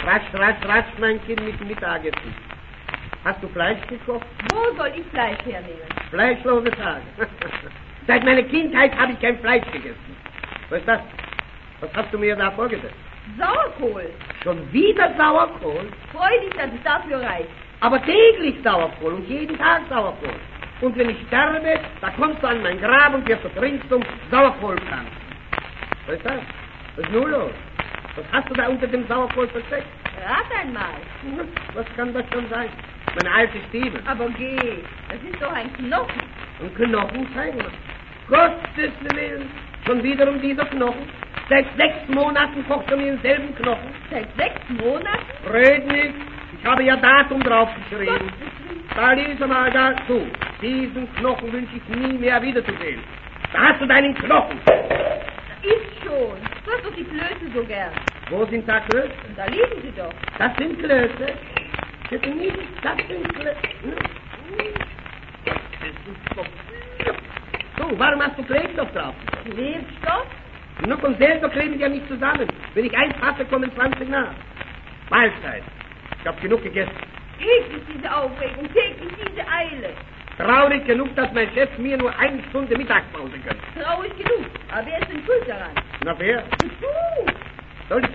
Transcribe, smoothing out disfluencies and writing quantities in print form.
Rasch, mein Kind, mit dem Mittagessen. Hast du Fleisch gekocht? Wo soll ich Fleisch hernehmen? Fleischlose Tage. Seit meiner Kindheit habe ich kein Fleisch gegessen. Was ist das? Was hast du mir da vorgesetzt? Sauerkohl. Schon wieder Sauerkohl? Freu dich, dass es dafür reicht. Aber täglich Sauerkohl und jeden Tag Sauerkohl. Und wenn ich sterbe, da kommst du an mein Grab und wirst du ringsum Sauerkohl krank. Was ist das? Was ist nun los? Was hast du da unter dem Sauerkohl versteckt? Rat einmal. Was kann das schon sein? Meine alte Stiefel. Aber geh, das ist doch ein Knochen. Ein Knochen, zeig mal. Gottes Willen, schon wieder um dieser Knochen. Seit 6 Monaten kocht er mir denselben Knochen. Seit 6 Monaten? Red nicht, ich habe ja Datum draufgeschrieben. Da lies mal dazu. Diesen Knochen wünsche ich nie mehr wiederzusehen. Da hast du deinen Knochen. Ist schon. Du hast doch die Klöße so gern. Wo sind da Klöße? Da liegen sie doch. Das sind Klöße. Das sind nicht, das sind Klöße. So, warum hast du Klebstoff drauf? Klebstoff? Nur von selber kleben die ja nicht zusammen. Wenn ich eins fasse, kommen 20 nach. Mahlzeit. Ich habe genug gegessen. Täglich diese Aufregung, täglich diese Eile. Traurig genug, dass mein Chef mir nur 1 Stunde Mittagspause gönnt. Traurig genug, aber wer ist denn schuld daran? Na wer? Du! Soll ich